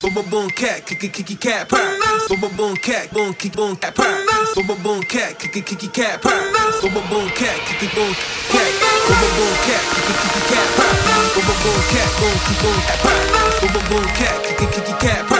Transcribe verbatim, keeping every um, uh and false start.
Boom boom boom cat, kiki kiki cat purr. Boom boom boom cat, boom kiki boom cat purr. Boom boom boom cat, kiki kiki cat purr. Boom boom boom cat, kiki boom cat. Boom boom boom cat, kiki kiki cat purr. Boom boom boom cat, boom kiki boom cat purr. Boom boom boom cat, kiki kiki cat purr.